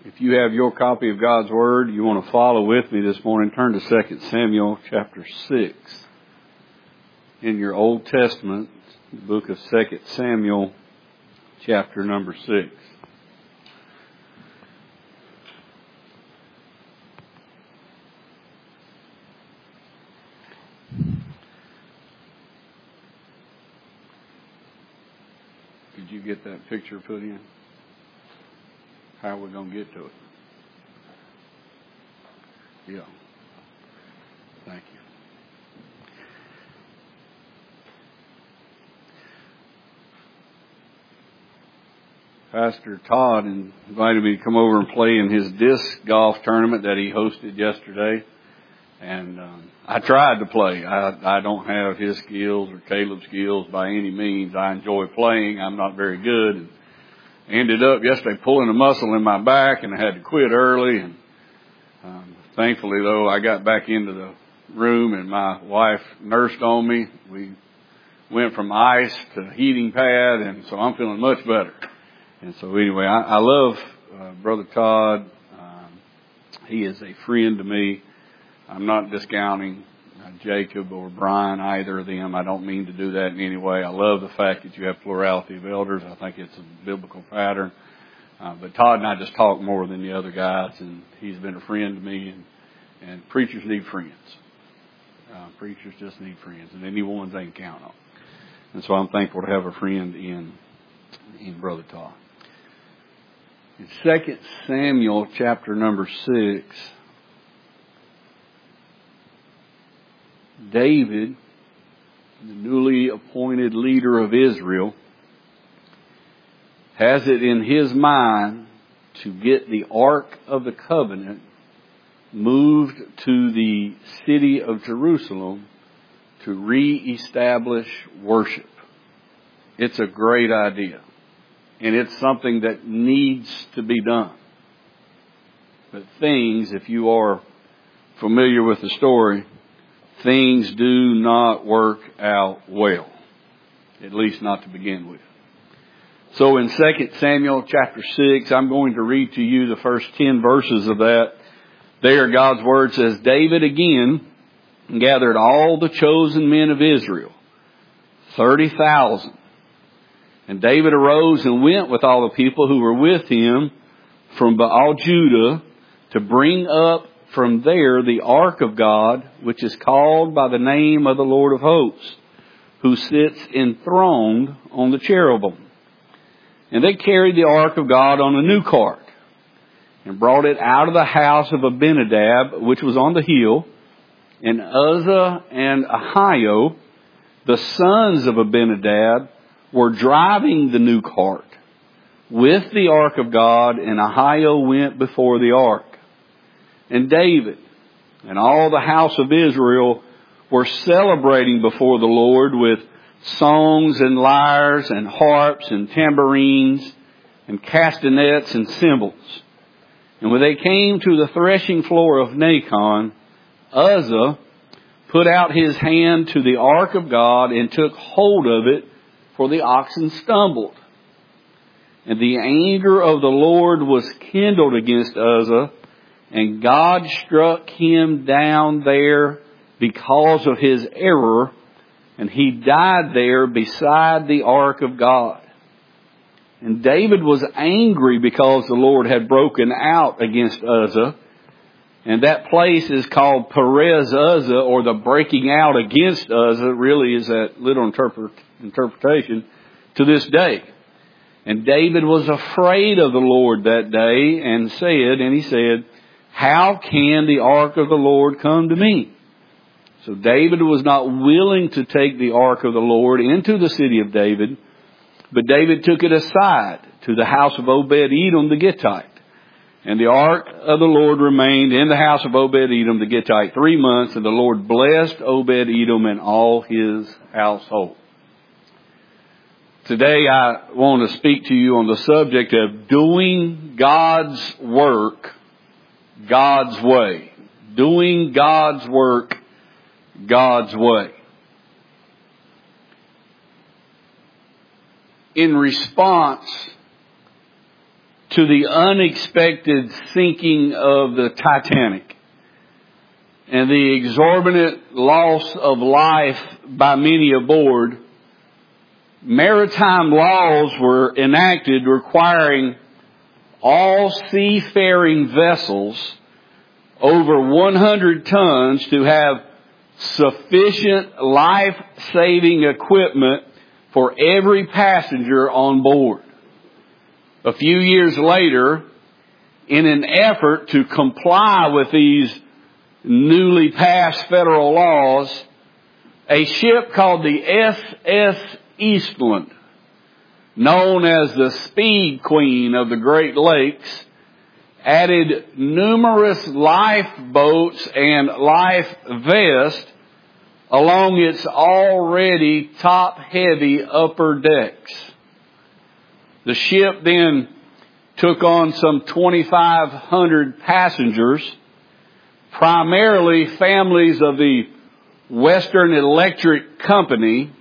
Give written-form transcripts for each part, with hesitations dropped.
If you have your copy of God's Word, you want to follow with me this morning, turn to 2 Samuel chapter 6. In your Old Testament, the book of 2 Samuel chapter number 6. Did you get that picture put in? How are we going to get to it? Yeah. Thank you. Pastor Todd invited me to come over and play in his disc golf tournament that he hosted yesterday. And I tried to play. I don't have his skills or Caleb's skills by any means. I enjoy playing. I'm not very good. And ended up yesterday pulling a muscle in my back, and I had to quit early. And thankfully, though, I got back into the room, and my wife nursed on me. We went from ice to heating pad, and so I'm feeling much better. And so anyway, I love Brother Todd. He is a friend to me. I'm not discounting Jacob or Brian, either of them. I don't mean to do that in any way. I love the fact that you have plurality of elders. I think it's a biblical pattern. But Todd and I just talk more than the other guys, and he's been a friend to me. And preachers need friends. Preachers just need friends, and any ones they can count on. And so I'm thankful to have a friend in Brother Todd. In 2 Samuel chapter number 6, David, the newly appointed leader of Israel, has it in his mind to get the Ark of the Covenant moved to the city of Jerusalem to reestablish worship. It's a great idea, and it's something that needs to be done. But things, if you are familiar with the story, things do not work out well, at least not to begin with. So in 2 Samuel chapter 6, I'm going to read to you the first 10 verses of that. There God's Word says, David again gathered all the chosen men of Israel, 30,000. And David arose and went with all the people who were with him from Baal Judah to bring up from there the ark of God, which is called by the name of the Lord of hosts, who sits enthroned on the cherubim. And they carried the ark of God on a new cart, and brought it out of the house of Abinadab, which was on the hill. And Uzzah and Ahio, the sons of Abinadab, were driving the new cart with the ark of God, and Ahio went before the ark. And David and all the house of Israel were celebrating before the Lord with songs and lyres and harps and tambourines and castanets and cymbals. And when they came to the threshing floor of Nacon, Uzzah put out his hand to the ark of God and took hold of it, for the oxen stumbled. And the anger of the Lord was kindled against Uzzah, and God struck him down there because of his error, and he died there beside the ark of God. And David was angry because the Lord had broken out against Uzzah. And that place is called Perez Uzzah, or the breaking out against Uzzah, really is that little interpretation to this day. And David was afraid of the Lord that day and he said, how can the ark of the Lord come to me? So David was not willing to take the ark of the Lord into the city of David, but David took it aside to the house of Obed-Edom the Gittite. And the ark of the Lord remained in the house of Obed-Edom the Gittite 3 months, and the Lord blessed Obed-Edom and all his household. Today I want to speak to you on the subject of doing God's work God's way. Doing God's work God's way. In response to the unexpected sinking of the Titanic and the exorbitant loss of life by many aboard, maritime laws were enacted requiring all seafaring vessels over 100 tons to have sufficient life-saving equipment for every passenger on board. A few years later, in an effort to comply with these newly passed federal laws, a ship called the SS Eastland, known as the Speed Queen of the Great Lakes, added numerous lifeboats and life vests along its already top-heavy upper decks. The ship then took on some 2,500 passengers, primarily families of the Western Electric Company,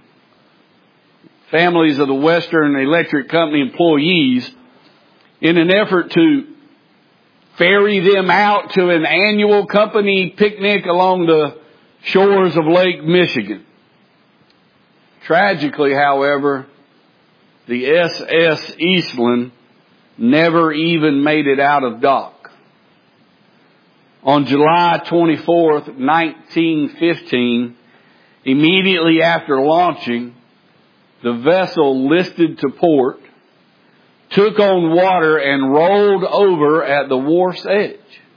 families of the Western Electric Company employees, in an effort to ferry them out to an annual company picnic along the shores of Lake Michigan. Tragically, however, the SS Eastland never even made it out of dock. On July 24th, 1915, immediately after launching, the vessel listed to port, took on water and rolled over at the wharf's edge.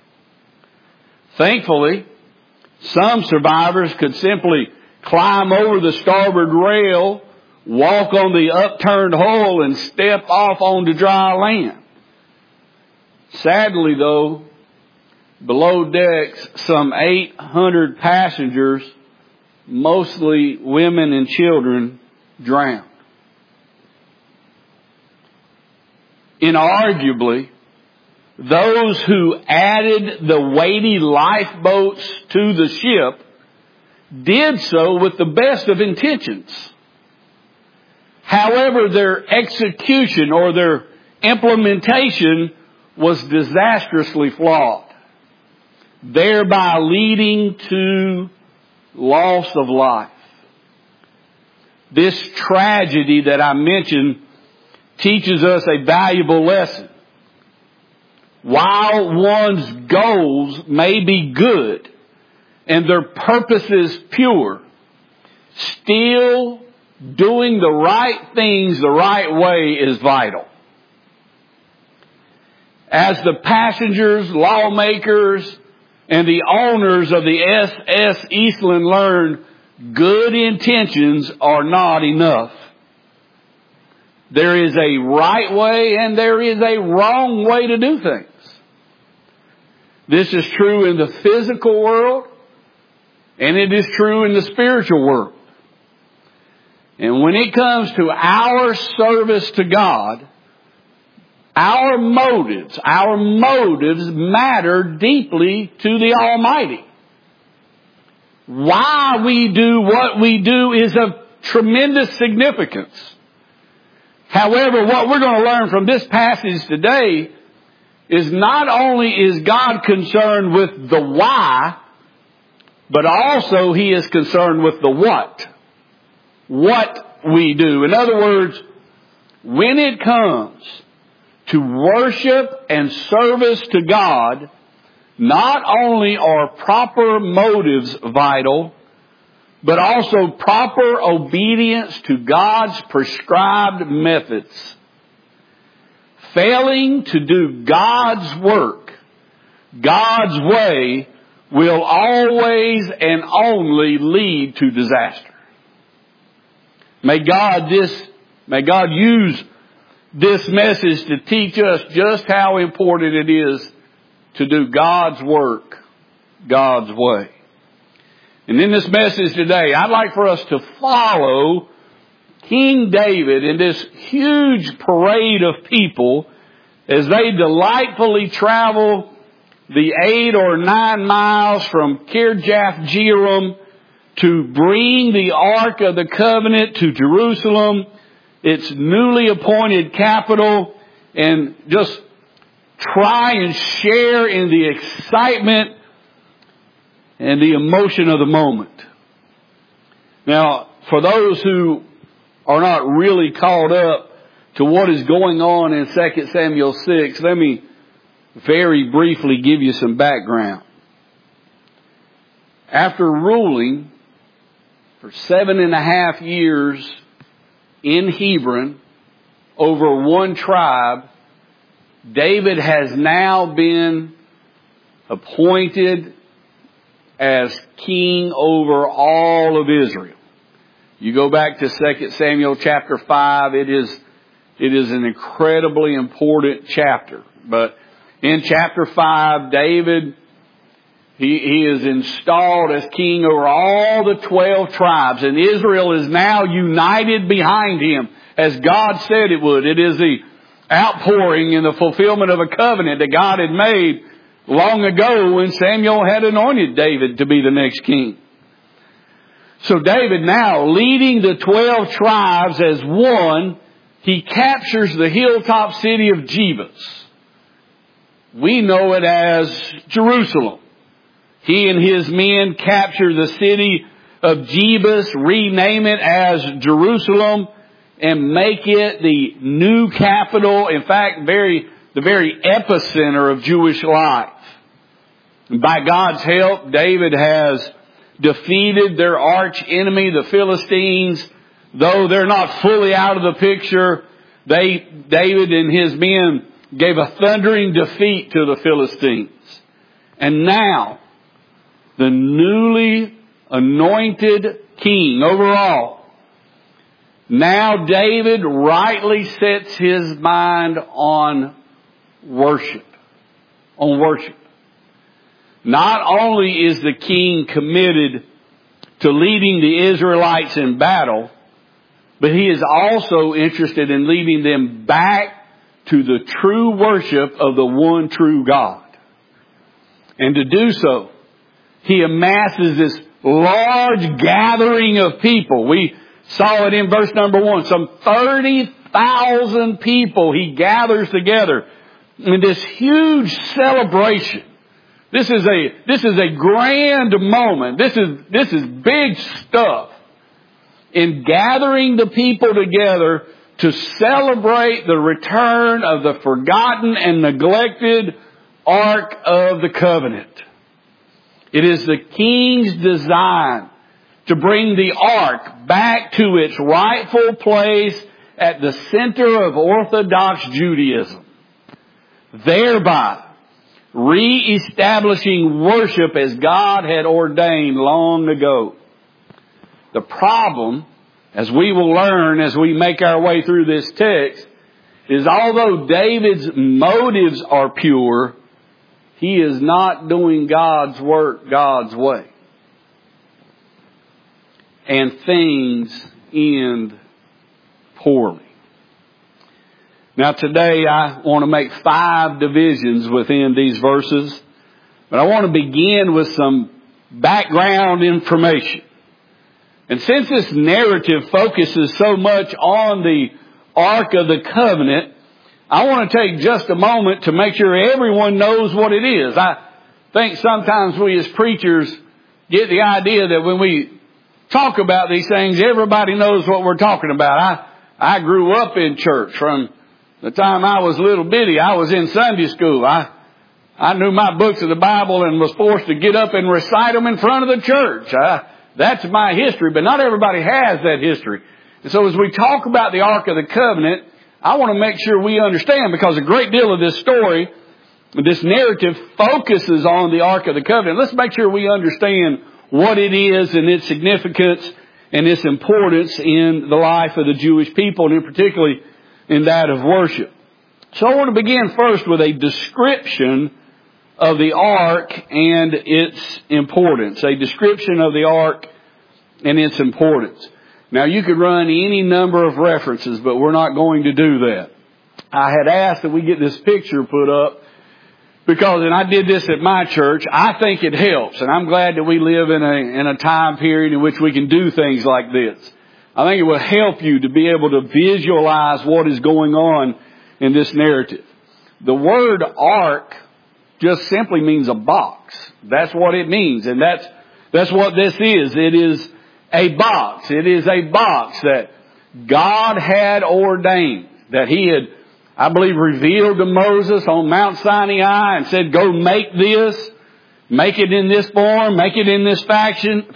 Thankfully, some survivors could simply climb over the starboard rail, walk on the upturned hull, and step off onto dry land. Sadly, though, below decks, some 800 passengers, mostly women and children, drowned. Inarguably, those who added the weighty lifeboats to the ship did so with the best of intentions. However, their execution or their implementation was disastrously flawed, thereby leading to loss of life. This tragedy that I mentioned teaches us a valuable lesson. While one's goals may be good and their purposes pure, still doing the right things the right way is vital. As the passengers, lawmakers, and the owners of the SS Eastland learned, good intentions are not enough. There is a right way and there is a wrong way to do things. This is true in the physical world and it is true in the spiritual world. And when it comes to our service to God, our motives matter deeply to the Almighty. Why we do what we do is of tremendous significance. However, what we're going to learn from this passage today is not only is God concerned with the why, but also He is concerned with the what. What we do. In other words, when it comes to worship and service to God, not only are proper motives vital, but also proper obedience to God's prescribed methods. Failing to do God's work, God's way, will always and only lead to disaster. May God use this message to teach us just how important it is to do God's work God's way. And in this message today, I'd like for us to follow King David in this huge parade of people as they delightfully travel the 8 or 9 miles from Kirjath Jearim to bring the Ark of the Covenant to Jerusalem, its newly appointed capital, and just try and share in the excitement and the emotion of the moment. Now, for those who are not really caught up to what is going on in 2 Samuel 6, let me very briefly give you some background. After ruling for 7.5 years in Hebron over one tribe, David has now been appointed as king over all of Israel. You go back to 2 Samuel chapter 5, it is an incredibly important chapter. But in chapter 5, David, he is installed as king over all the 12 tribes, and Israel is now united behind him, as God said it would. It is the outpouring and the fulfillment of a covenant that God had made long ago when Samuel had anointed David to be the next king. So David now, leading the 12 tribes as one, he captures the hilltop city of Jebus. We know it as Jerusalem. He and his men capture the city of Jebus, rename it as Jerusalem, and make it the new capital, in fact, the very epicenter of Jewish life. And by God's help, David has defeated their arch enemy, the Philistines. Though they're not fully out of the picture, David and his men gave a thundering defeat to the Philistines. And now, the newly anointed king over all, now David rightly sets his mind on worship. On worship. Not only is the king committed to leading the Israelites in battle, but he is also interested in leading them back to the true worship of the one true God. And to do so, he amasses this large gathering of people. We saw it in verse number 1. Some 30,000 people he gathers together in this huge celebration. This is a grand moment. This is big stuff. In gathering the people together to celebrate the return of the forgotten and neglected Ark of the Covenant. It is the king's design to bring the Ark back to its rightful place at the center of Orthodox Judaism, thereby re-establishing worship as God had ordained long ago. The problem, as we will learn as we make our way through this text, is although David's motives are pure, he is not doing God's work God's way. And things end poorly. Now today I want to make 5 divisions within these verses, but I want to begin with some background information. And since this narrative focuses so much on the Ark of the Covenant, I want to take just a moment to make sure everyone knows what it is. I think sometimes we as preachers get the idea that when we talk about these things, everybody knows what we're talking about. I grew up in church. From the time I was little bitty, I was in Sunday school. I knew my books of the Bible and was forced to get up and recite them in front of the church. That's my history, but not everybody has that history. And so as we talk about the Ark of the Covenant, I want to make sure we understand, because a great deal of this story, this narrative focuses on the Ark of the Covenant. Let's make sure we understand what it is and its significance and its importance in the life of the Jewish people, and in particularly in that of worship. So I want to begin first with a description of the Ark and its importance. A description of the Ark and its importance. Now you could run any number of references, but we're not going to do that. I had asked that we get this picture put up because, and I did this at my church, I think it helps. And I'm glad that we live in a time period in which we can do things like this. I think it will help you to be able to visualize what is going on in this narrative. The word ark just simply means a box. That's what it means. And that's what this is. It is a box. It is a box that God had ordained, that He had, I believe, revealed to Moses on Mount Sinai and said, go make this. Make it in this form. Make it in this fashion.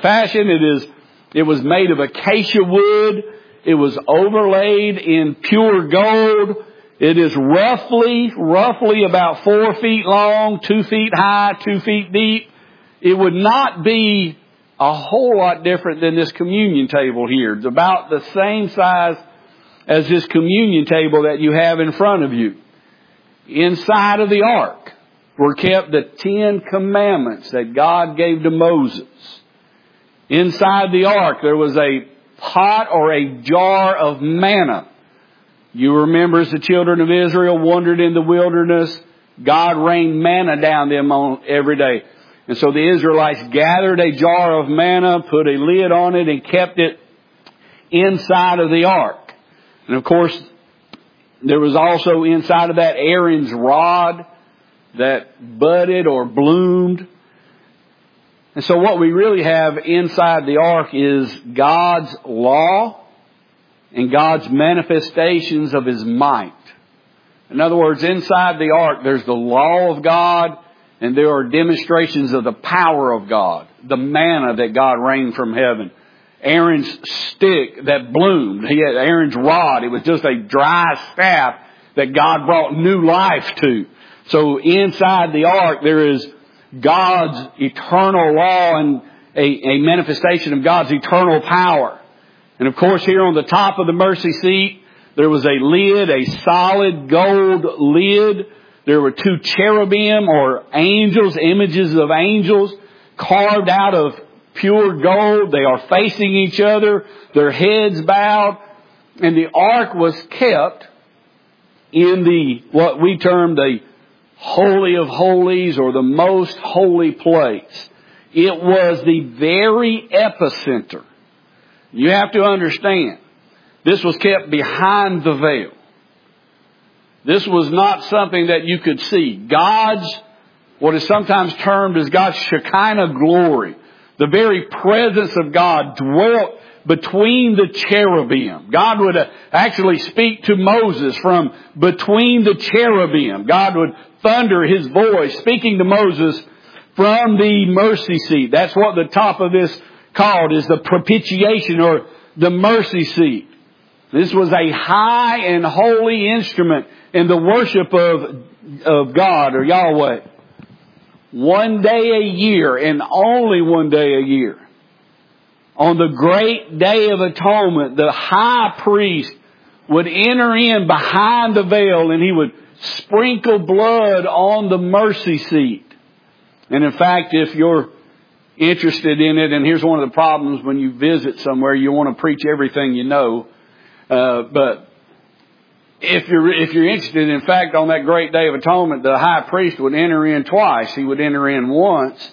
It was made of acacia wood. It was overlaid in pure gold. It is roughly about 4 feet long, 2 feet high, 2 feet deep. It would not be a whole lot different than this communion table here. It's about the same size as this communion table that you have in front of you. Inside of the ark were kept the 10 commandments that God gave to Moses. Inside the ark there was a pot or a jar of manna. You remember as the children of Israel wandered in the wilderness, God rained manna down them on every day. And so the Israelites gathered a jar of manna, put a lid on it, and kept it inside of the ark. And of course, there was also inside of that Aaron's rod that budded or bloomed. And so what we really have inside the ark is God's law and God's manifestations of His might. In other words, inside the ark there's the law of God and there are demonstrations of the power of God. The manna that God rained from heaven. Aaron's stick that bloomed. He had Aaron's rod. It was just a dry staff that God brought new life to. So inside the ark there is God's eternal law and a manifestation of God's eternal power. And of course here on the top of the mercy seat there was a lid, a solid gold lid. There were 2 cherubim or angels, images of angels carved out of pure gold. They are facing each other, their heads bowed. And the ark was kept in what we term the Holy of Holies or the most holy place. It was the very epicenter. You have to understand, this was kept behind the veil. This was not something that you could see. What is sometimes termed as God's Shekinah glory, the very presence of God dwelt between the cherubim. God would actually speak to Moses from between the cherubim. God would thunder His voice speaking to Moses from the mercy seat. That's what the top of this called, is the propitiation or the mercy seat. This was a high and holy instrument in the worship of God or Yahweh. One day a year and only one day a year, on the great day of atonement, the high priest would enter in behind the veil and he would sprinkle blood on the mercy seat. And in fact, if you're interested in it, and here's one of the problems when you visit somewhere, you want to preach everything you know. But if you're interested, in fact, on that great day of atonement, the high priest would enter in twice. He would enter in once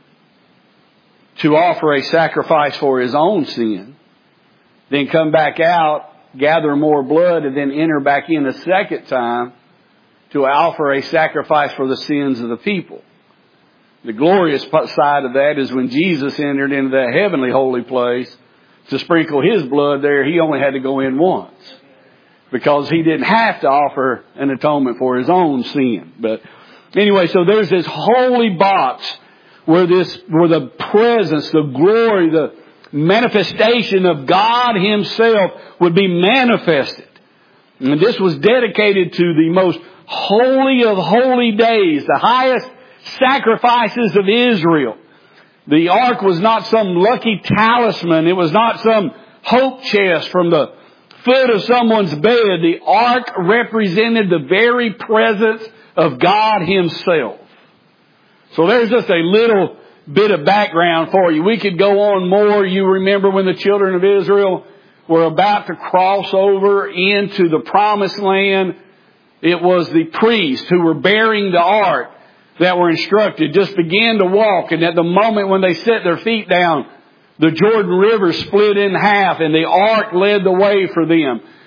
to offer a sacrifice for his own sin, then come back out, gather more blood, and then enter back in a second time to offer a sacrifice for the sins of the people. The glorious side of that is when Jesus entered into that heavenly holy place to sprinkle His blood there, He only had to go in once, because He didn't have to offer an atonement for His own sin. But anyway, so there's this holy box where the presence, the glory, the manifestation of God Himself would be manifested. And this was dedicated to the most holy of holy days, the highest sacrifices of Israel. The ark was not some lucky talisman. It was not some hope chest from the foot of someone's bed. The ark represented the very presence of God Himself. So there's just a little bit of background for you. We could go on more. You remember when the children of Israel were about to cross over into the promised land, it was the priests who were bearing the ark that were instructed, just began to walk. And at the moment when they set their feet down, the Jordan River split in half and the ark led the way for them.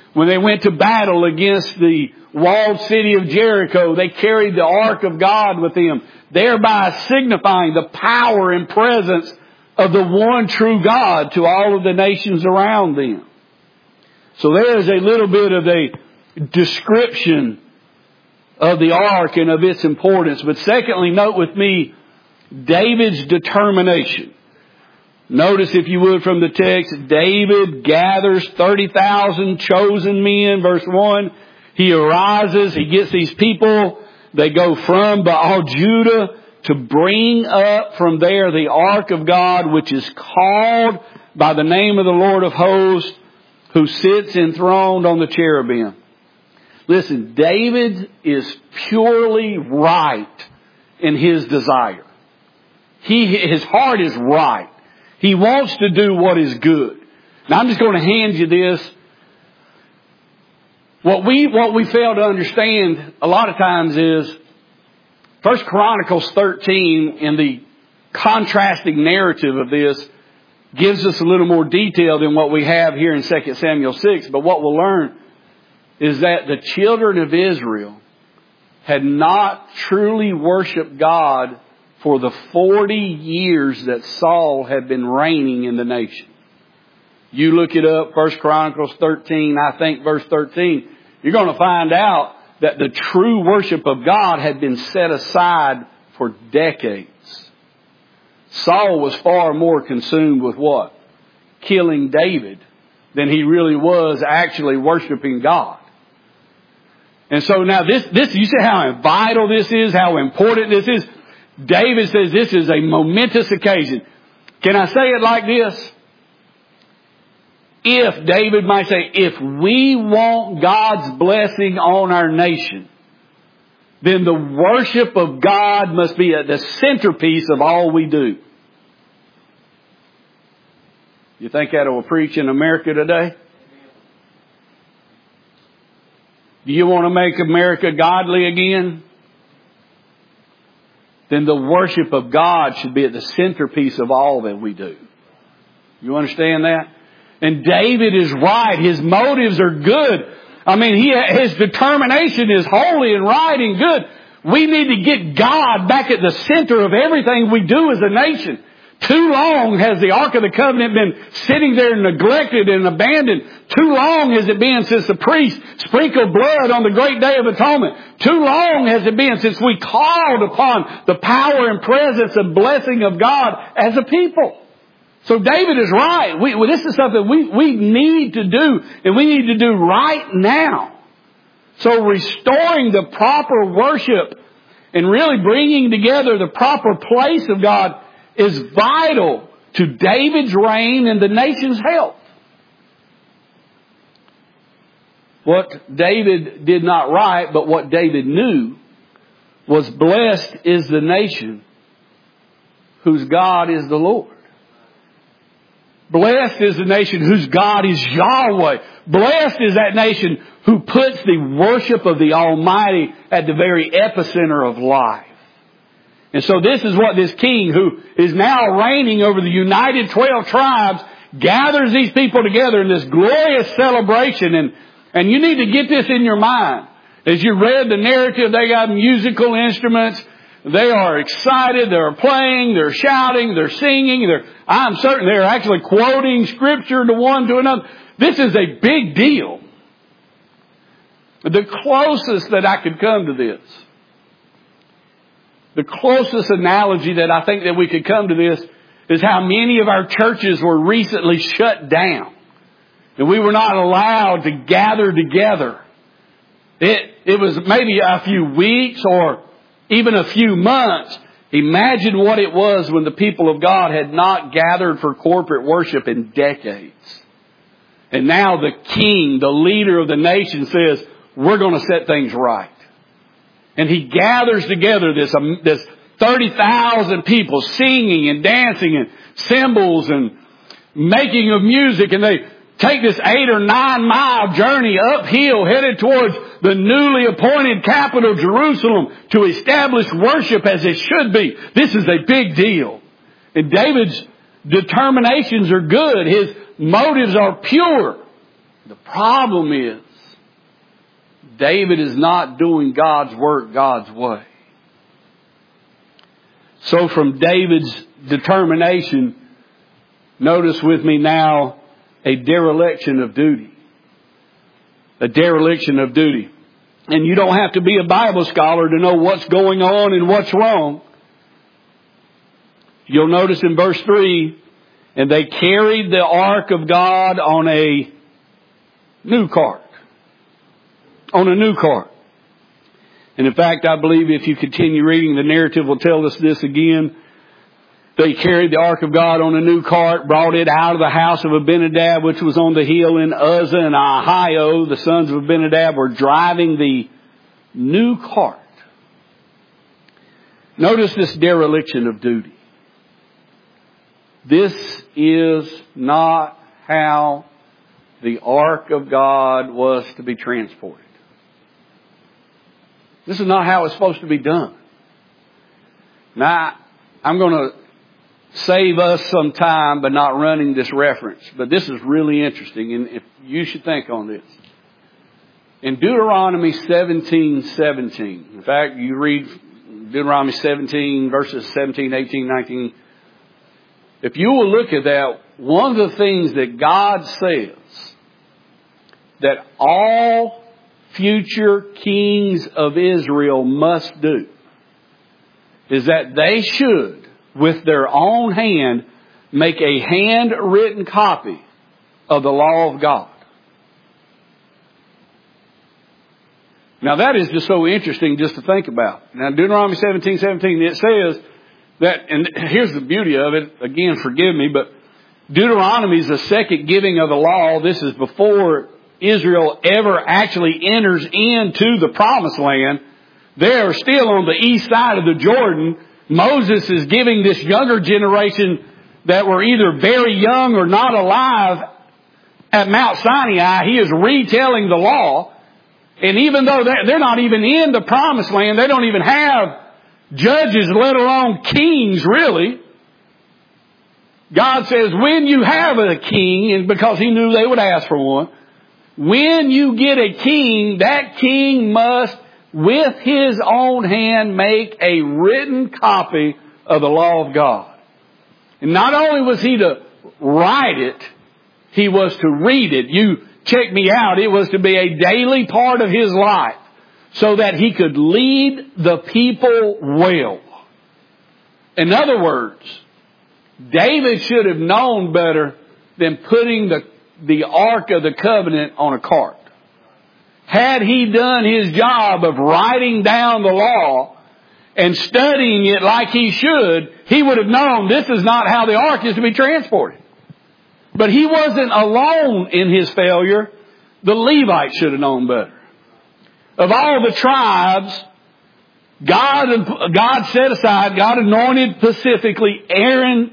When they went to battle against the walled city of Jericho, they carried the ark of God with them, thereby signifying the power and presence of the one true God to all of the nations around them. So there is a little bit of a description of the ark and of its importance. But secondly, note with me David's determination. Notice, if you would, from the text, David gathers 30,000 chosen men. Verse 1, he arises, he gets these people. They go from Baal Judah to bring up from there the ark of God, which is called by the name of the Lord of hosts, who sits enthroned on the cherubim. Listen, David is purely right in his desire. His heart is right. He wants to do what is good. Now I'm just going to hand you this. What we fail to understand a lot of times is 1 Chronicles 13, in the contrasting narrative of this, gives us a little more detail than what we have here in 2 Samuel 6. But what we'll learn is that the children of Israel had not truly worshiped God for the 40 years that Saul had been reigning in the nation. You look it up, 1 Chronicles 13, I think verse 13, you're going to find out that the true worship of God had been set aside for decades. Saul was far more consumed with what? Killing David than he really was actually worshiping God. And so now this, you see how vital this is, how important this is? David says this is a momentous occasion. Can I say it like this? If, David might say, if we want God's blessing on our nation, then the worship of God must be at the centerpiece of all we do. You think that will preach in America today? Do you want to make America godly again? Then the worship of God should be at the centerpiece of all that we do. You understand that? And David is right. His motives are good. I mean, his determination is holy and right and good. We need to get God back at the center of everything we do as a nation. Too long has the Ark of the Covenant been sitting there neglected and abandoned. Too long has it been since the priest sprinkled blood on the great day of atonement. Too long has it been since we called upon the power and presence and blessing of God as a people. So David is right. This is something we need to do, and we need to do right now. So restoring the proper worship and really bringing together the proper place of God is vital to David's reign and the nation's health. What David did not write, but what David knew, was blessed is the nation whose God is the Lord. Blessed is the nation whose God is Yahweh. Blessed is that nation who puts the worship of the Almighty at the very epicenter of life. And so this is what this king, who is now reigning over the united 12 tribes, gathers these people together in this glorious celebration. And you need to get this in your mind. As you read the narrative, they got musical instruments. They are excited. They're playing. They're shouting. They're singing. I'm certain they're actually quoting scripture to one to another. This is a big deal. The closest that I could come to this, the closest analogy that I think that we could come to this, is how many of our churches were recently shut down. And we were not allowed to gather together. It was maybe a few weeks or even a few months. Imagine what it was when the people of God had not gathered for corporate worship in decades. And now the king, the leader of the nation, says, we're going to set things right. And he gathers together this 30,000 people singing and dancing and cymbals and making of music. And they take this 8 or 9 mile journey uphill headed towards the newly appointed capital, Jerusalem, to establish worship as it should be. This is a big deal. And David's determinations are good. His motives are pure. The problem is, David is not doing God's work God's way. So from David's determination, notice with me now a dereliction of duty. A dereliction of duty. And you don't have to be a Bible scholar to know what's going on and what's wrong. You'll notice in verse 3, and they carried the ark of God on a new cart. On a new cart. And in fact, I believe if you continue reading, the narrative will tell us this again. They carried the ark of God on a new cart, brought it out of the house of Abinadab, which was on the hill in Uzzah, and Ahio, the sons of Abinadab, were driving the new cart. Notice this dereliction of duty. This is not how the ark of God was to be transported. This is not how it's supposed to be done. Now, I'm going to save us some time by not running this reference, but this is really interesting, and if you should think on this. In Deuteronomy 17:17, in fact, you read Deuteronomy 17, verses 17, 18, 19. If you will look at that, one of the things that God says that all future kings of Israel must do is that they should, with their own hand, make a handwritten copy of the law of God. Now that is just so interesting just to think about. Now Deuteronomy 17:17, it says that, and here's the beauty of it, again forgive me, but Deuteronomy is the second giving of the law. This is before Israel ever actually enters into the promised land. They are still on the east side of the Jordan. Moses is giving this younger generation that were either very young or not alive at Mount Sinai, he is retelling the law. And even though they're not even in the promised land, they don't even have judges, let alone kings, really. God says, when you have a king, and because He knew they would ask for one, when you get a king, that king must, with his own hand, make a written copy of the law of God. And not only was he to write it, he was to read it. You check me out. It was to be a daily part of his life so that he could lead the people well. In other words, David should have known better than putting the Ark of the Covenant on a cart. Had he done his job of writing down the law and studying it like he should, he would have known this is not how the Ark is to be transported. But he wasn't alone in his failure. The Levites should have known better. Of all the tribes, God set aside, God anointed specifically Aaron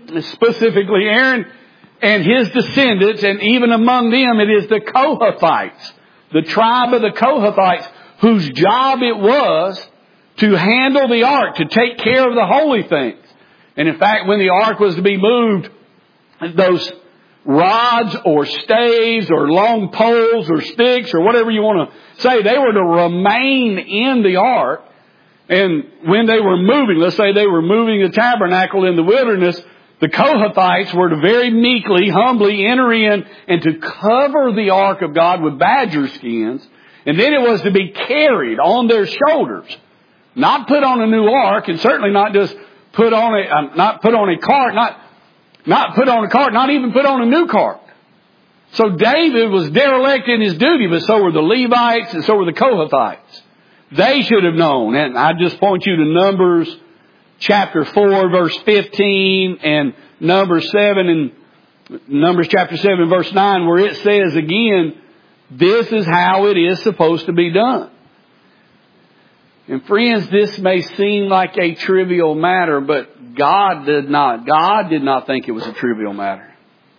and his descendants, and even among them it is the Kohathites, the tribe of the Kohathites, whose job it was to handle the ark, to take care of the holy things. And in fact, when the ark was to be moved, those rods or staves or long poles or sticks or whatever you want to say, they were to remain in the ark. And when they were moving, let's say they were moving the tabernacle in the wilderness, the Kohathites were to very meekly, humbly enter in and to cover the ark of God with badger skins. And then it was to be carried on their shoulders. Not put on a new ark, and certainly not just put on a cart, not even put on a new cart. So David was derelict in his duty, but so were the Levites and so were the Kohathites. They should have known. And I just point you to Numbers chapter 4, verse 15, and Numbers chapter 7, verse 9, where it says again, this is how it is supposed to be done. And friends, this may seem like a trivial matter, but God did not think it was a trivial matter.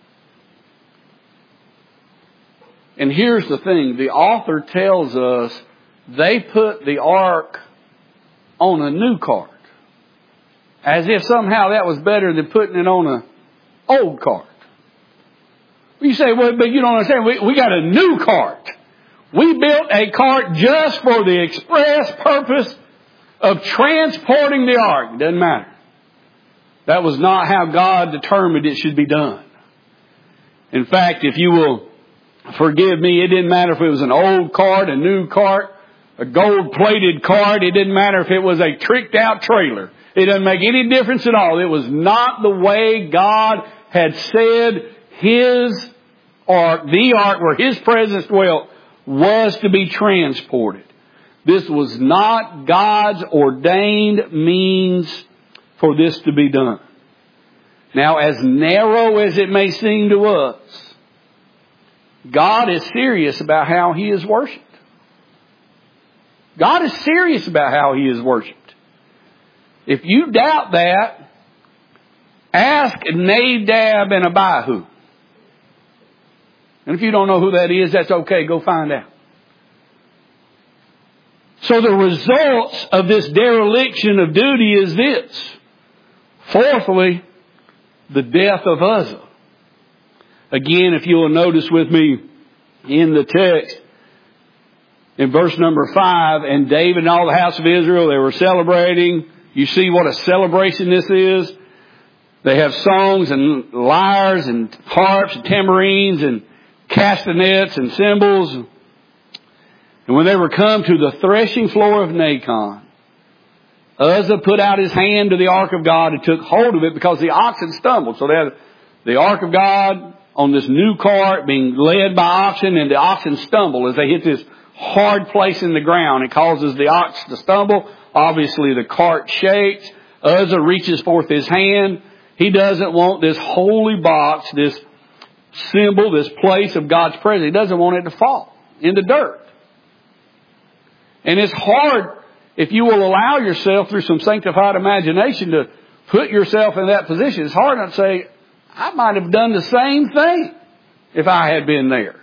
And here's the thing. The author tells us they put the ark on a new cart. As if somehow that was better than putting it on an old cart. You say, well, but you don't understand. We got a new cart. We built a cart just for the express purpose of transporting the ark. Doesn't matter. That was not how God determined it should be done. In fact, if you will forgive me, it didn't matter if it was an old cart, a new cart, a gold-plated cart. It didn't matter if it was a tricked-out trailer. It doesn't make any difference at all. It was not the way God had said His ark, the ark where His presence dwelt, was to be transported. This was not God's ordained means for this to be done. Now, as narrow as it may seem to us, God is serious about how He is worshipped. God is serious about how He is worshipped. If you doubt that, ask Nadab and Abihu. And if you don't know who that is, that's okay. Go find out. So the results of this dereliction of duty is this. Fourthly, the death of Uzzah. Again, if you will notice with me in the text, in verse number 5, and David and all the house of Israel, they were celebrating. You see what a celebration this is? They have songs and lyres and harps and tambourines and castanets and cymbals. And when they were come to the threshing floor of Nacon, Uzzah put out his hand to the ark of God and took hold of it because the oxen stumbled. So they had the ark of God on this new cart being led by oxen, and the oxen stumble as they hit this hard place in the ground. It causes the ox to stumble. Obviously the cart shakes. Uzzah reaches forth his hand. He doesn't want this holy box, this symbol, this place of God's presence. He doesn't want it to fall in the dirt. And it's hard, if you will allow yourself through some sanctified imagination to put yourself in that position. It's hard not to say, I might have done the same thing if I had been there.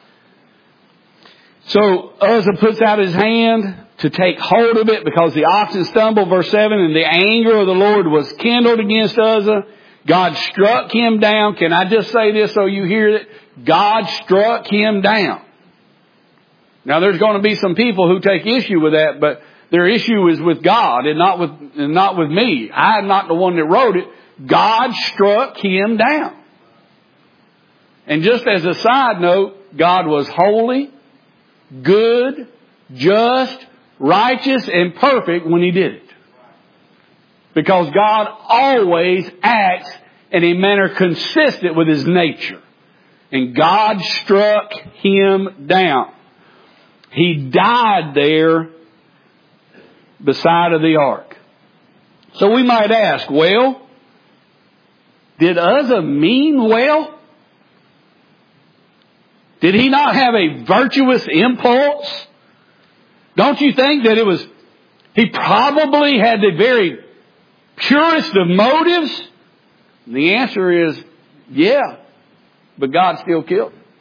So Uzzah puts out his hand to take hold of it because the oxen stumbled, verse 7, and the anger of the Lord was kindled against Uzzah. God struck him down. Can I just say this so you hear it? God struck him down. Now there's going to be some people who take issue with that, but their issue is with God and not with me. I'm not the one that wrote it. God struck him down. And just as a side note, God was holy, good, just, righteous, and perfect when He did it. Because God always acts in a manner consistent with His nature. And God struck him down. He died there beside of the ark. So we might ask, well, did Uzzah mean well? Did he not have a virtuous impulse? Don't you think that he probably had the very purest of motives? And the answer is, yeah, but God still killed him.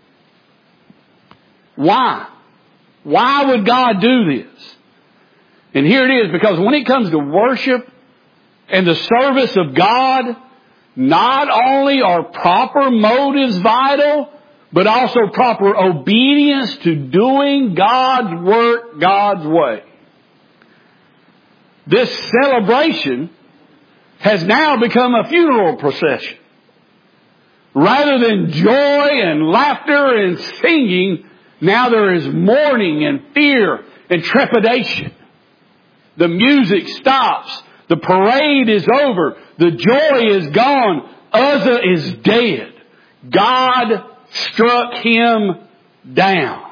Why? Why would God do this? And here it is, because when it comes to worship and the service of God, not only are proper motives vital, but also proper obedience to doing God's work God's way. This celebration has now become a funeral procession. Rather than joy and laughter and singing, now there is mourning and fear and trepidation. The music stops. The parade is over. The joy is gone. Uzzah is dead. God struck him down.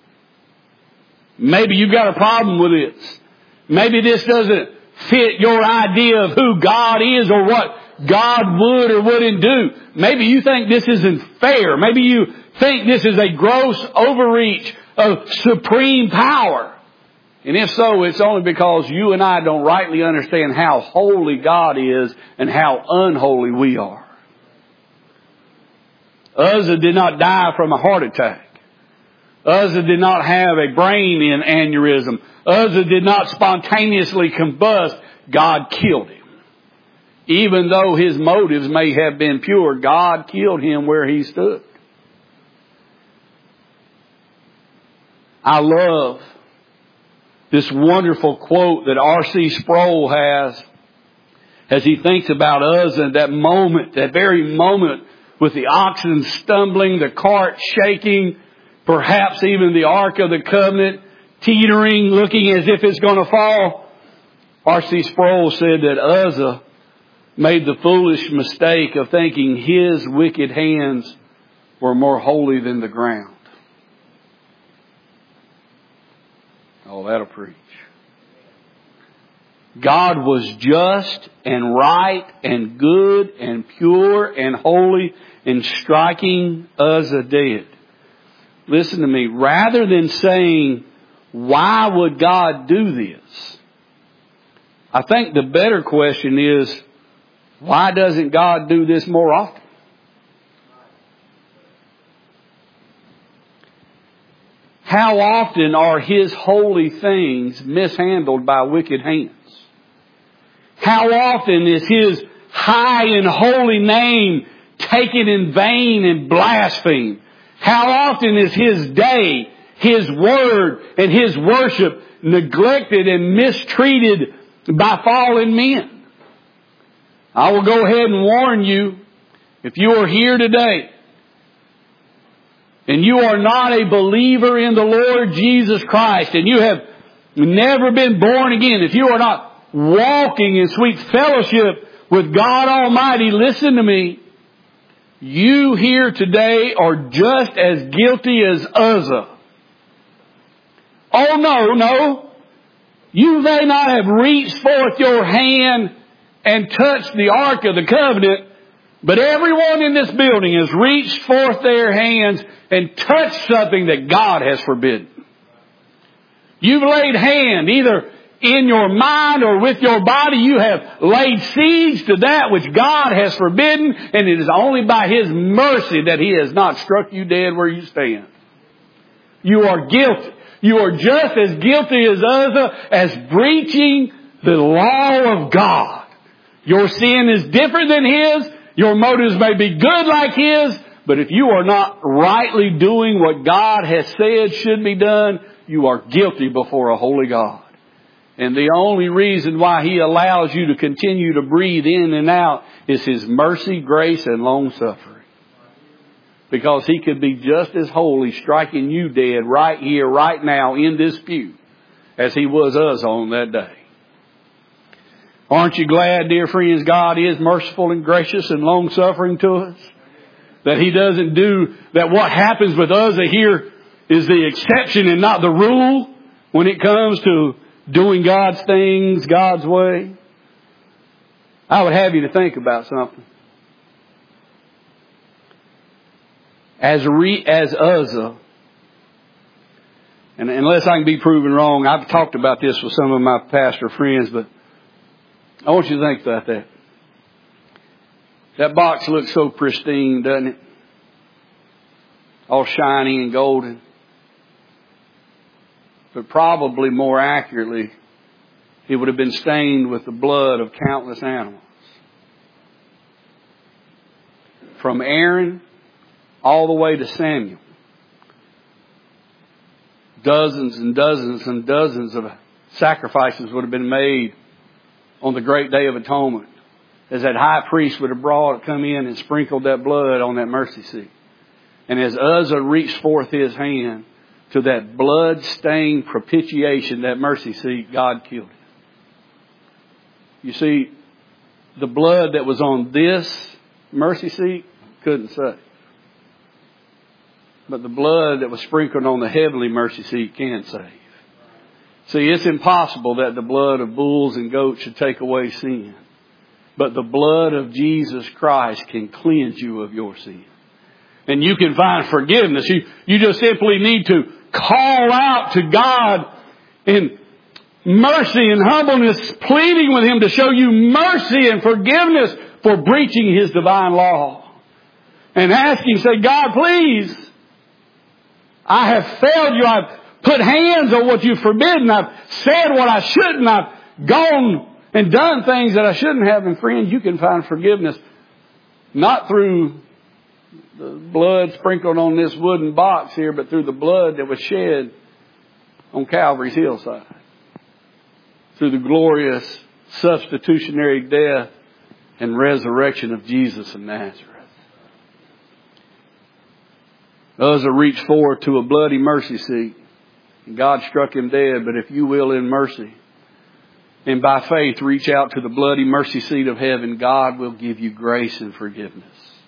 Maybe you've got a problem with this. Maybe this doesn't fit your idea of who God is or what God would or wouldn't do. Maybe you think this isn't fair. Maybe you think this is a gross overreach of supreme power. And if so, it's only because you and I don't rightly understand how holy God is and how unholy we are. Uzzah did not die from a heart attack. Uzzah did not have a brain aneurysm. Uzzah did not spontaneously combust. God killed him. Even though his motives may have been pure, God killed him where he stood. I love this wonderful quote that R.C. Sproul has as he thinks about Uzzah, that moment, that very moment with the oxen stumbling, the cart shaking, perhaps even the Ark of the Covenant teetering, looking as if it's going to fall. R.C. Sproul said that Uzzah made the foolish mistake of thinking his wicked hands were more holy than the ground. Oh, that'll preach. God was just and right and good and pure and holy in striking Uzzah dead. Listen to me. Rather than saying, why would God do this? I think the better question is, why doesn't God do this more often? How often are His holy things mishandled by wicked hands? How often is His high and holy name taken in vain and blasphemed? How often is His day, His word, and His worship neglected and mistreated by fallen men? I will go ahead and warn you, if you are here today and you are not a believer in the Lord Jesus Christ and you have never been born again, if you are not walking in sweet fellowship with God Almighty, listen to me. You here today are just as guilty as Uzzah. Oh no. You may not have reached forth your hand and touched the Ark of the Covenant, but everyone in this building has reached forth their hands and touched something that God has forbidden. You've laid hand either in your mind or with your body. You have laid siege to that which God has forbidden, and it is only by His mercy that He has not struck you dead where you stand. You are guilty. You are just as guilty as Uzzah as breaching the law of God. Your sin is different than his. Your motives may be good like his. But if you are not rightly doing what God has said should be done, you are guilty before a holy God. And the only reason why He allows you to continue to breathe in and out is His mercy, grace, and long suffering. Because He could be just as holy striking you dead right here, right now in this pew as He was us on that day. Aren't you glad, dear friends, God is merciful and gracious and long suffering to us? That He doesn't do, that what happens with Uzzah here is the exception and not the rule when it comes to doing God's things God's way. I would have you to think about something. As Uzzah, and unless I can be proven wrong, I've talked about this with some of my pastor friends, but I want you to think about that. That box looks so pristine, doesn't it? All shiny and golden. But probably more accurately, it would have been stained with the blood of countless animals. From Aaron all the way to Samuel. Dozens and dozens and dozens of sacrifices would have been made on the great day of atonement, as that high priest would have come in and sprinkled that blood on that mercy seat. And as Uzzah reached forth his hand to that blood-stained propitiation, that mercy seat, God killed him. You see, the blood that was on this mercy seat couldn't save. But the blood that was sprinkled on the heavenly mercy seat can save. See, it's impossible that the blood of bulls and goats should take away sin. But the blood of Jesus Christ can cleanse you of your sin. And you can find forgiveness. You just simply need to call out to God in mercy and humbleness, pleading with Him to show you mercy and forgiveness for breaching His divine law. And ask Him, say, God, please, I have failed you. I've put hands on what you've forbidden. I've said what I shouldn't. I've gone and done things that I shouldn't have. And friends, you can find forgiveness not through the blood sprinkled on this wooden box here, but through the blood that was shed on Calvary's hillside. Through the glorious substitutionary death and resurrection of Jesus of Nazareth. Uzzah reached forward to a bloody mercy seat. And God struck him dead. But if you will, in mercy, and by faith reach out to the bloody mercy seat of heaven, God will give you grace and forgiveness.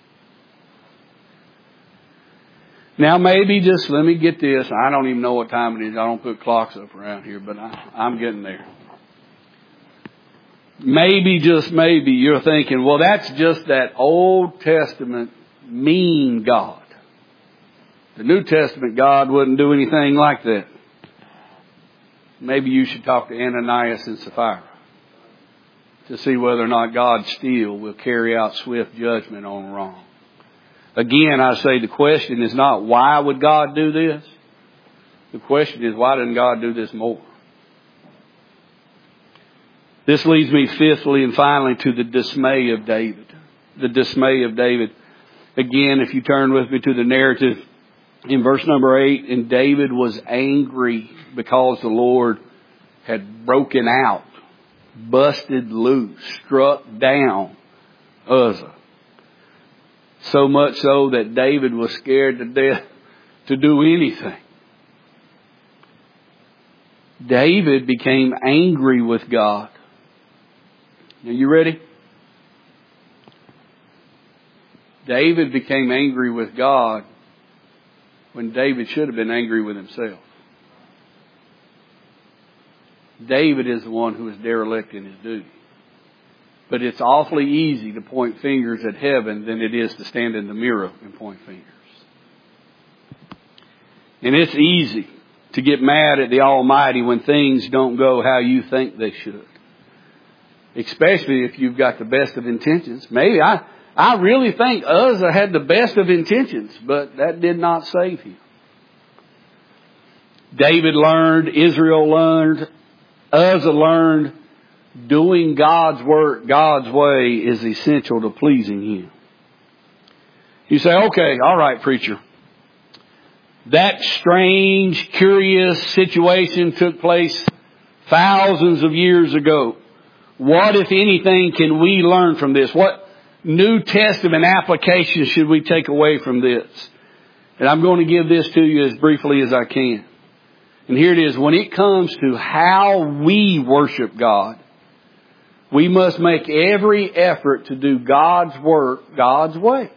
Now maybe just, let me get this. I don't even know what time it is. I don't put clocks up around here, but I'm getting there. Maybe, just maybe, you're thinking, well, that's just that Old Testament mean God. The New Testament God wouldn't do anything like that. Maybe you should talk to Ananias and Sapphira to see whether or not God still will carry out swift judgment on wrong. Again, I say the question is not why would God do this? The question is, why didn't God do this more? This leads me fifthly and finally to the dismay of David. The dismay of David. Again, if you turn with me to the narrative in verse number 8, and David was angry because the Lord had broken out, busted loose, struck down Uzzah. So much so that David was scared to death to do anything. David became angry with God. Are you ready? David became angry with God when David should have been angry with himself. David is the one who is derelict in his duty. But it's awfully easy to point fingers at heaven than it is to stand in the mirror and point fingers. And it's easy to get mad at the Almighty when things don't go how you think they should. Especially if you've got the best of intentions. Maybe I really think Uzzah had the best of intentions, but that did not save him. David learned, Israel learned, Uzzah learned, doing God's work God's way is essential to pleasing Him. You say, okay, all right, preacher. That strange, curious situation took place thousands of years ago. What, if anything, can we learn from this? What New Testament application should we take away from this? And I'm going to give this to you as briefly as I can. And here it is. When it comes to how we worship God, we must make every effort to do God's work God's way.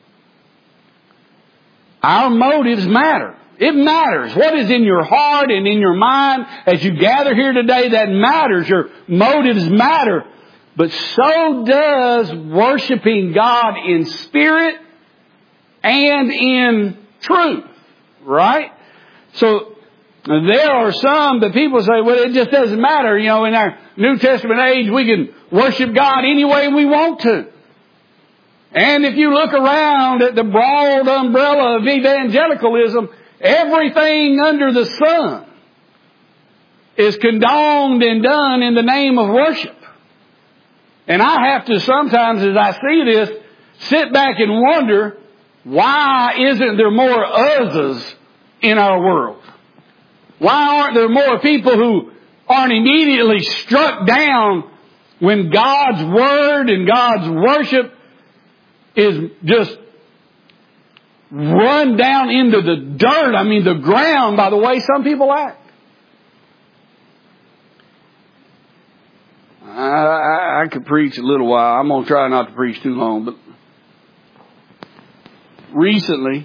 Our motives matter. It matters. What is in your heart and in your mind as you gather here today, that matters. Your motives matter. But so does worshiping God in spirit and in truth. Right? So there are some that people say, well, it just doesn't matter. You know, in our New Testament age, we can worship God any way we want to. And if you look around at the broad umbrella of evangelicalism, everything under the sun is condoned and done in the name of worship. And I have to sometimes, as I see this, sit back and wonder, why isn't there more Uzzahs in our world? Why aren't there more people who aren't immediately struck down when God's Word and God's worship is just run down into the dirt, I mean the ground, by the way some people act? I could preach a little while. I'm going to try not to preach too long. But recently,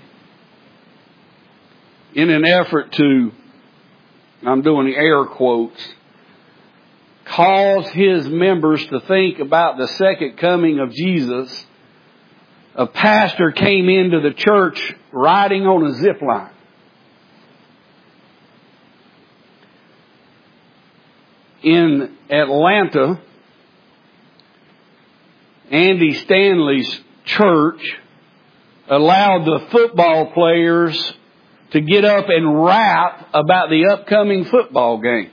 in an effort to, I'm doing the air quotes, cause His members to think about the second coming of Jesus, a pastor came into the church riding on a zip line. In Atlanta, Andy Stanley's church allowed the football players to get up and rap about the upcoming football game.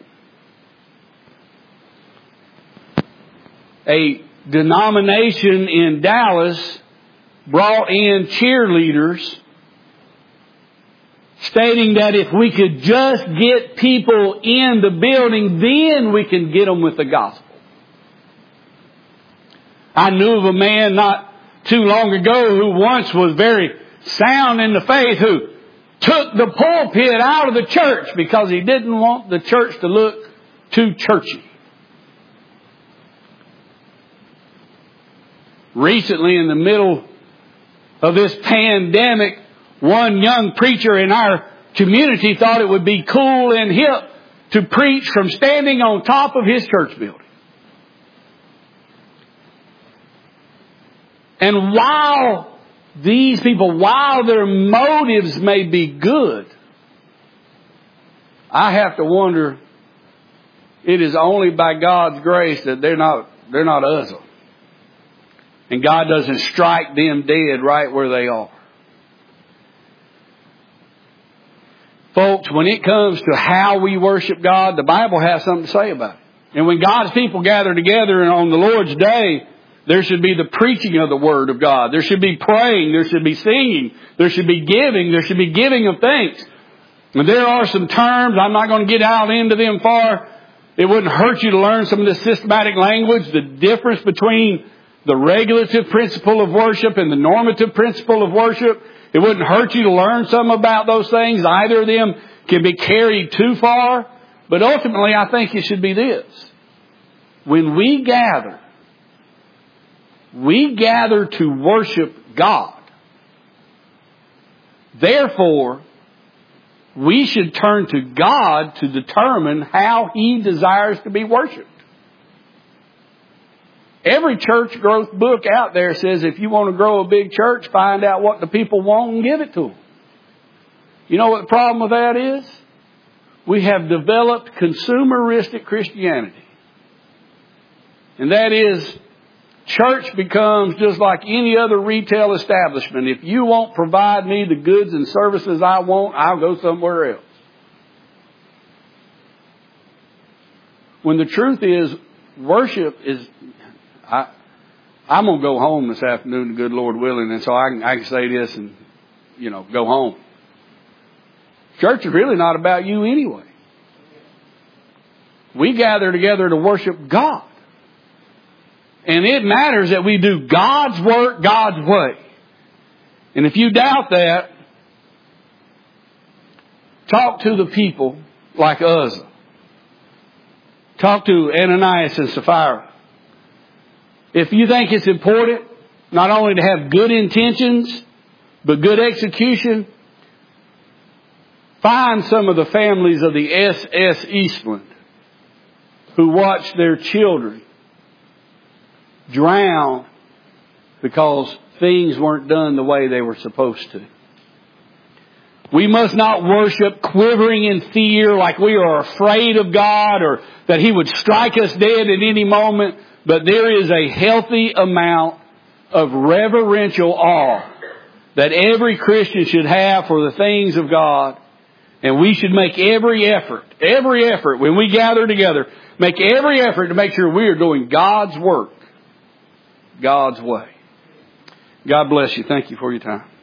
A denomination in Dallas brought in cheerleaders, stating that if we could just get people in the building, then we can get them with the gospel. I knew of a man not too long ago who once was very sound in the faith, who took the pulpit out of the church because he didn't want the church to look too churchy. Recently, in the middle of this pandemic, one young preacher in our community thought it would be cool and hip to preach from standing on top of his church building. And while these people, while their motives may be good, I have to wonder, it is only by God's grace that they're not us. And God doesn't strike them dead right where they are. Folks, when it comes to how we worship God, the Bible has something to say about it. And when God's people gather together on the Lord's Day, there should be the preaching of the Word of God. There should be praying. There should be singing. There should be giving. There should be giving of thanks. And there are some terms, I'm not going to get out into them far. It wouldn't hurt you to learn some of the systematic language, the difference between the regulative principle of worship and the normative principle of worship. It wouldn't hurt you to learn some about those things. Either of them can be carried too far. But ultimately, I think it should be this. When we gather to worship God. Therefore, we should turn to God to determine how He desires to be worshiped. Every church growth book out there says if you want to grow a big church, find out what the people want and give it to them. You know what the problem with that is? We have developed consumeristic Christianity. And that is, church becomes just like any other retail establishment. If you won't provide me the goods and services I want, I'll go somewhere else. When the truth is, worship is... I'm going to go home this afternoon, the good Lord willing, and so I can say this and, go home. Church is really not about you anyway. We gather together to worship God. And it matters that we do God's work God's way. And if you doubt that, talk to the people like Uzzah. Talk to Ananias and Sapphira. If you think it's important not only to have good intentions, but good execution, find some of the families of the S.S. Eastland who watched their children drown because things weren't done the way they were supposed to. We must not worship quivering in fear like we are afraid of God or that He would strike us dead at any moment. But there is a healthy amount of reverential awe that every Christian should have for the things of God. And we should make every effort when we gather together, make every effort to make sure we are doing God's work God's way. God bless you. Thank you for your time.